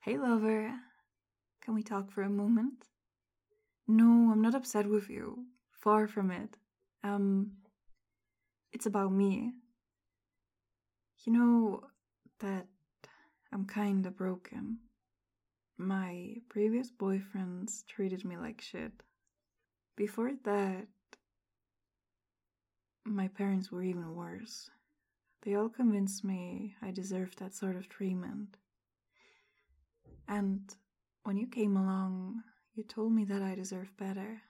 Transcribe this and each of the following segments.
Hey, lover. Can we talk for a moment? No, I'm not upset with you. Far from it. It's about me. You know that I'm kinda broken. My previous boyfriends treated me like shit. Before that, my parents were even worse. They all convinced me I deserved that sort of treatment. And when you came along, you told me that I deserve better.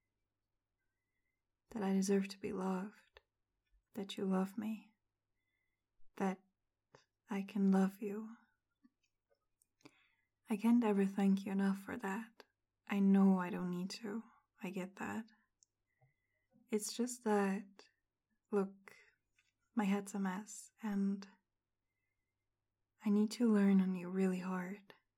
That I deserve to be loved. That you love me. That I can love you. I can't ever thank you enough for that. I know I don't need to. I get that. It's just that, look, my head's a mess, and I need to learn on you really hard.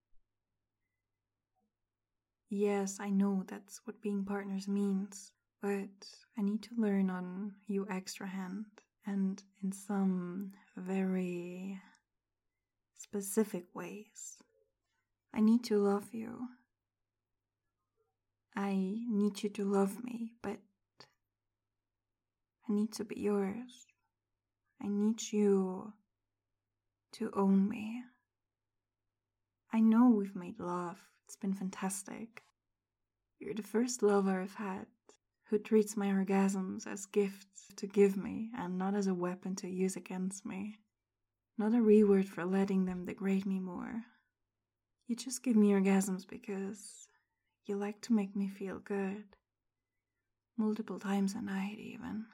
Yes, I know that's what being partners means, but I need to learn on you extra hand, and in some very specific ways. I need to love you. I need you to love me, but I need to be yours. I need you to own me. I know we've made love. It's been fantastic. You're the first lover I've had who treats my orgasms as gifts to give me and not as a weapon to use against me. Not a reward for letting them degrade me more. You just give me orgasms because you like to make me feel good. Multiple times a night, even.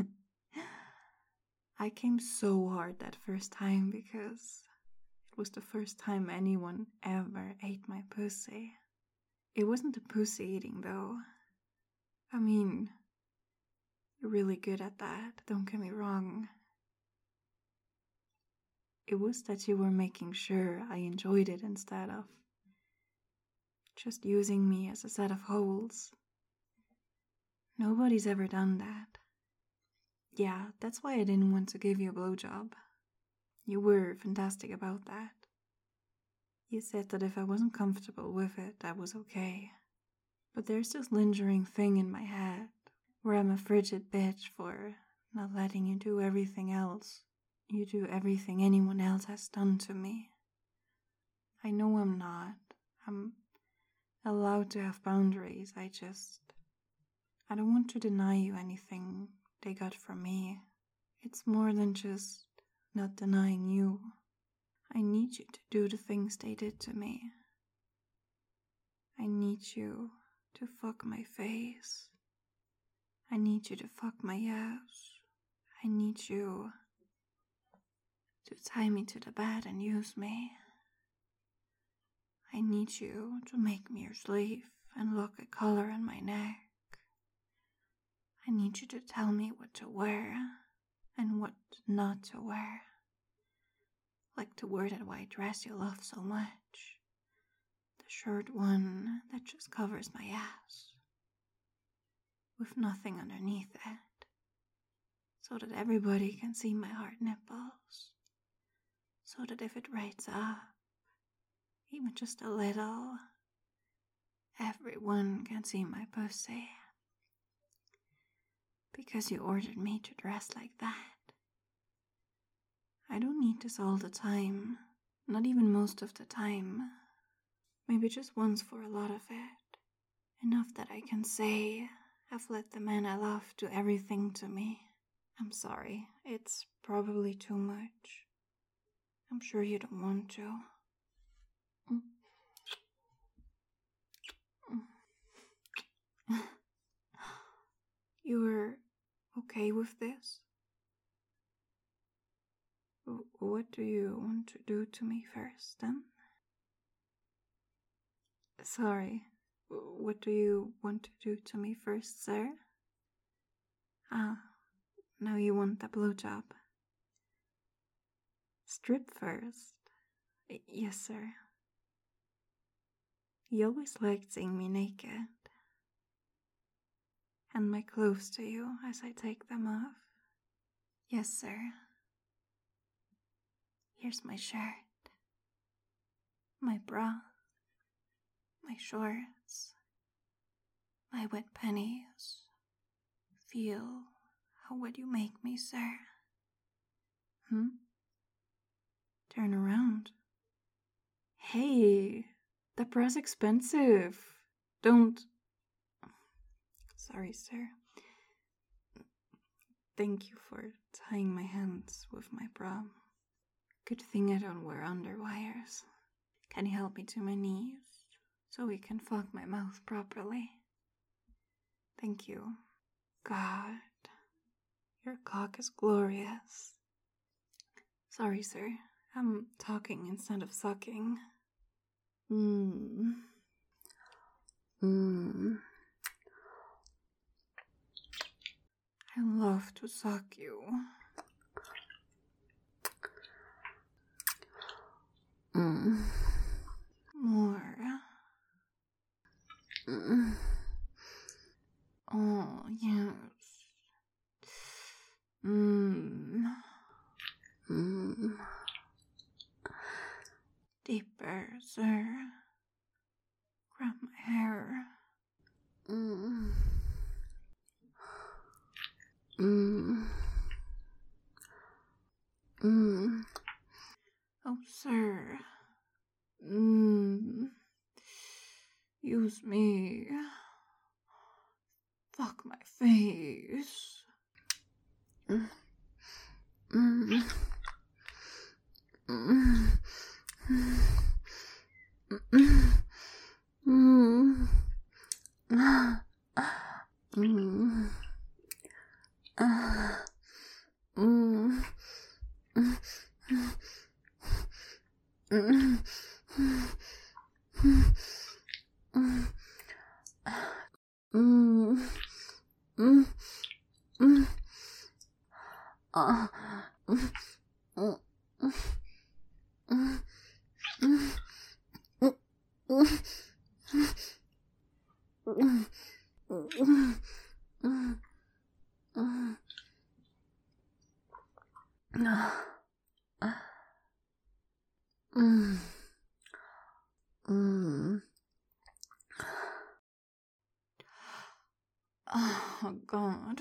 I came so hard that first time because it was the first time anyone ever ate my pussy. It wasn't the pussy eating, though. I mean, you're really good at that, don't get me wrong. It was that you were making sure I enjoyed it instead of just using me as a set of holes. Nobody's ever done that. Yeah, that's why I didn't want to give you a blowjob. You were fantastic about that. You said that if I wasn't comfortable with it, that was okay. But there's this lingering thing in my head where I'm a frigid bitch for not letting you do everything else. You do everything anyone else has done to me. I know I'm not. I'm allowed to have boundaries. I don't want to deny you anything they got from me. It's more than just not denying you. I need you to do the things they did to me. I need you to fuck my face. I need you to fuck my ass. I need you to tie me to the bed and use me. I need you to make me your slave and lock a collar on my neck. I need you to tell me what to wear and what not to wear. Like to wear that white dress you love so much. The short one that just covers my ass. With nothing underneath it. So that everybody can see my hard nipples. So that if it rates up, even just a little, everyone can see my pussy. Because you ordered me to dress like that. I don't need this all the time. Not even most of the time. Maybe just once for a lot of it. Enough that I can say I've let the man I love do everything to me. I'm sorry, it's probably too much. I'm sure you don't want to. You're okay with this? What do you want to do to me first, then? Sorry, what do you want to do to me first, sir? Ah, now you want the blowjob. Strip first. Yes, sir. You always liked seeing me naked. Hand my clothes to you as I take them off. Yes, sir. Here's my shirt. my bra, my shorts, my wet panties. Feel how wet you make me, sir. Turn around. Hey, the bra's expensive. Don't. Sorry, sir. Thank you for tying my hands with my bra. Good thing I don't wear underwires. Can you help me to my knees so we can fuck my mouth properly? Thank you. God, your cock is glorious. Sorry, sir. I'm talking instead of sucking. I love to suck you. More. Oh, yes. Deeper, sir. Grab my hair. Oh, sir. Use me. Fuck my face. Oh, God.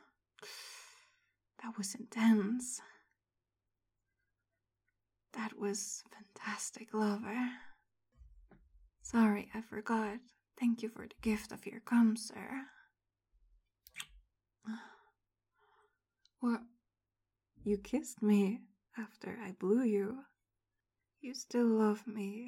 That was intense. That was fantastic, lover. Sorry, I forgot. Thank you for the gift of your cum, sir. What? You kissed me after I blew you. You still love me.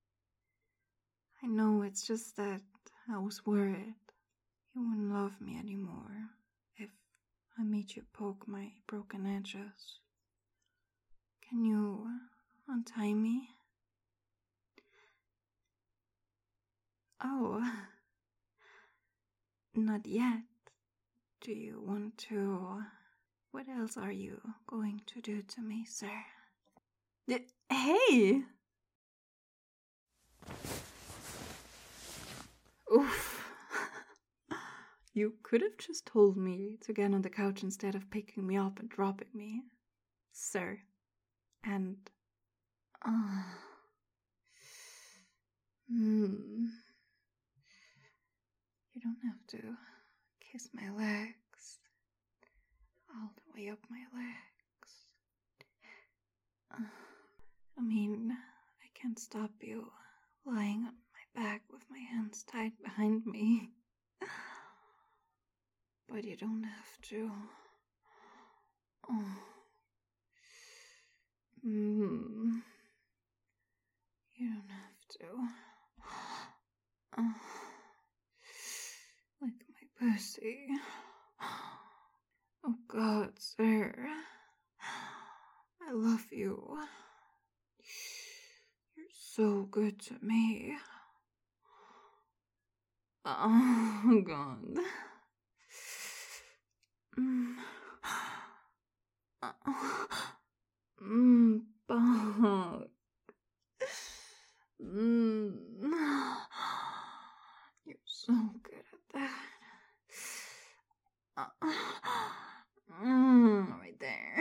I know, it's just that I was worried you wouldn't love me anymore if I made you poke my broken edges. Can you untie me? Oh, not yet. Do you want to? What else are you going to do to me, sir? Hey! Oof. You could have just told me to get on the couch instead of picking me up and dropping me, sir. And... You don't have to kiss my legs. All the way up my legs. I mean, I can't stop you lying on my back with my hands tied behind me. But you don't have to. You don't have to. Lick my pussy. Oh, God, sir. I love you. You're so good to me. Oh, God. Bog. You're so good at that. Right there.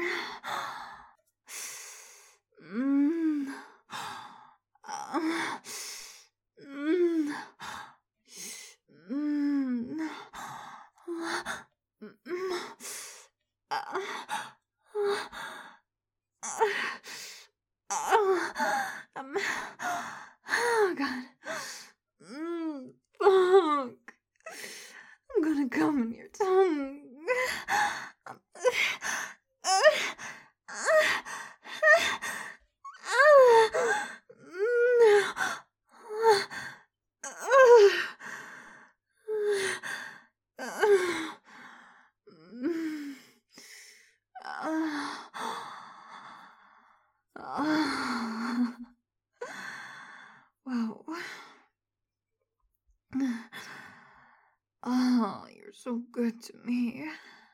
so good to me.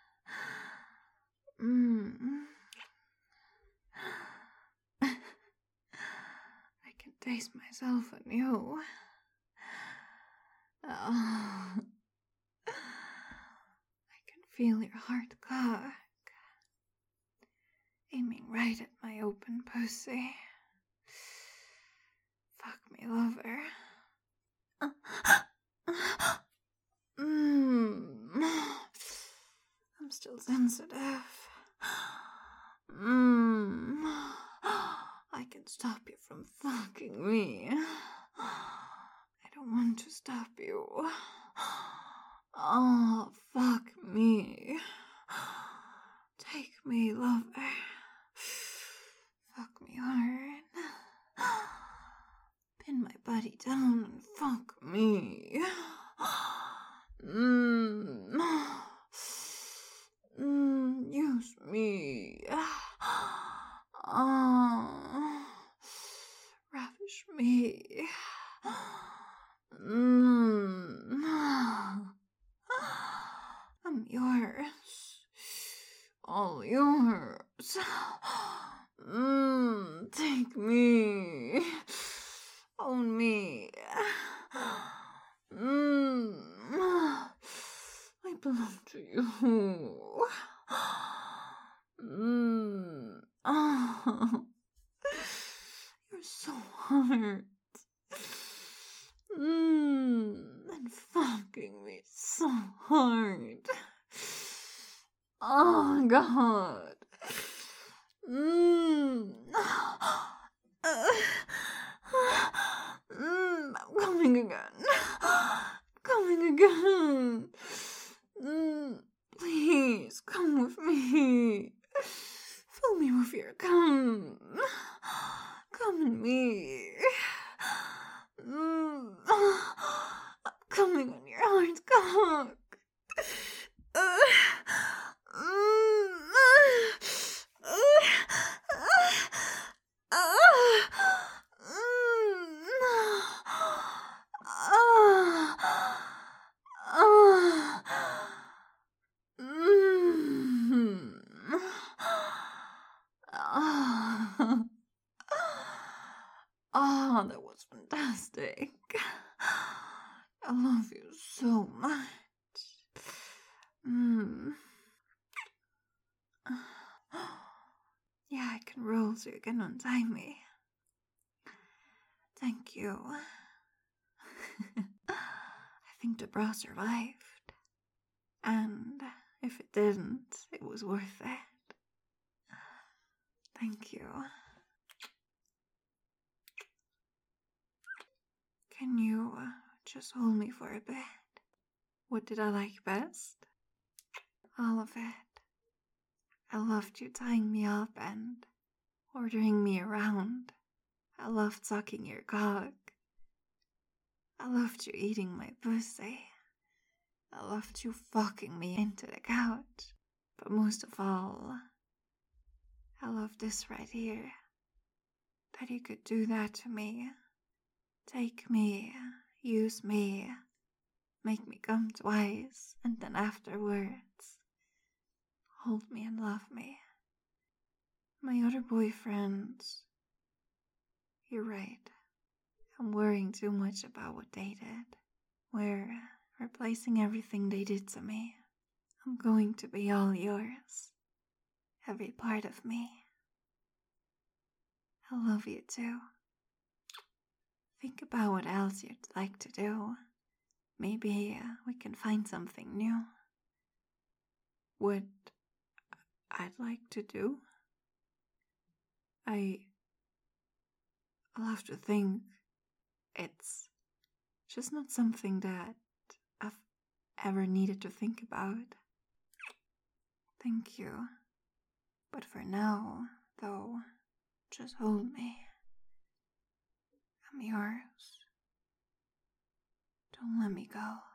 I can taste myself in you. Oh. I can feel your heart cock, aiming right at my open pussy. Fuck me, lover. I'm still sensitive. I can stop you from fucking me. I don't want to stop you. Oh, fuck me. Take me, lover. Fuck me hard. Pin my body down and fuck me. Use me. Ravish me. I'm yours. All yours. Take me. Own me. I belong to you. You're so hard. And fucking me so hard. Oh, God. I'm coming again. Coming again. Please, come with me. Fill me with your cum. Come in me. I'm coming on your hard cock. Oh, that was fantastic. I love you so much. Yeah, I can roll so you can untie me. Thank you. I think the bra survived. And if it didn't, it was worth it. Thank you. Can you just hold me for a bit? What did I like best? All of it. I loved you tying me up and ordering me around. I loved sucking your cock. I loved you eating my pussy. I loved you fucking me into the couch. But most of all, I love this right here. That you could do that to me. Take me, use me, make me come twice, and then afterwards, hold me and love me. My other boyfriends, you're right. I'm worrying too much about what they did. We're replacing everything they did to me. I'm going to be all yours. Every part of me. I love you too. Think about what else you'd like to do. Maybe we can find something new. What I'd like to do? I'll have to think. It's just not something that I've ever needed to think about. Thank you. But for now, though, just hold me. I'm yours. Don't let me go.